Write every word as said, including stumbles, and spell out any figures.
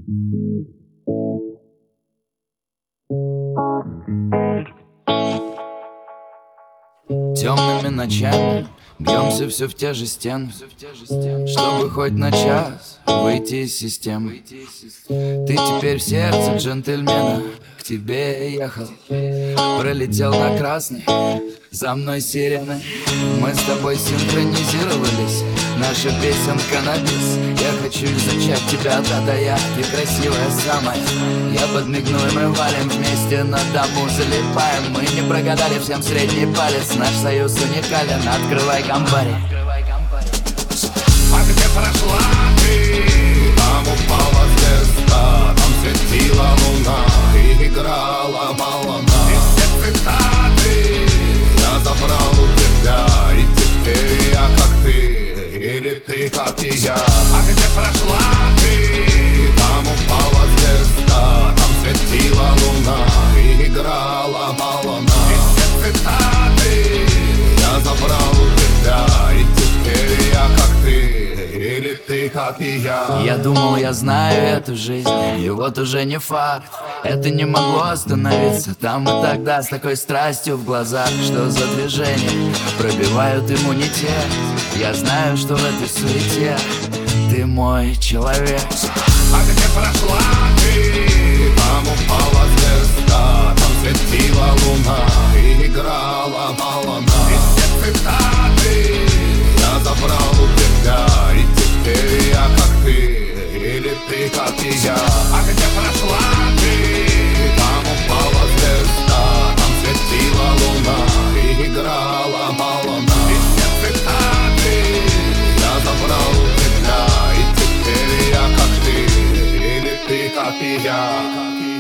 Темными ночами бьемся все в те же стены, чтобы хоть на час выйти из системы. Ты теперь в сердце джентльмена, к тебе я ехал, пролетел на красный, за мной сирены. Мы с тобой синхронизировались, наша песенка на бис. Я хочу изучать тебя, да-да я, ты красивая самая. Я подмигну и мы валим вместе, на дому залипаем. Мы не прогадали, всем средний палец, наш союз уникален, открывай гамбари. А где прошла ты? Там упала звезда, там светила луна и играла волна. И все цитаты я забрал у тебя, и теперь я как ты, или ты как и я. А где прошла ты? Там упала звезда, там светила луна и играла волна. И все цитаты я забрал у тебя, и теперь я как ты, или ты как и я. Я думал, я знаю эту жизнь, и вот уже не факт. Это не могло остановиться там и тогда, с такой страстью в глазах. Что за движения пробивают иммунитет? Я знаю, что в этой суете ты мой человек. А где прошла ты? Там упала звезда, там светила луна и играла волна. И все цитаты я забрал у тебя, и теперь я как ты, или ты как и я. А где прошла ты? Там упала звезда, там светила луна и играла волна. И все цитаты я забрал у тебя, и теперь я как ты, или ты как и я.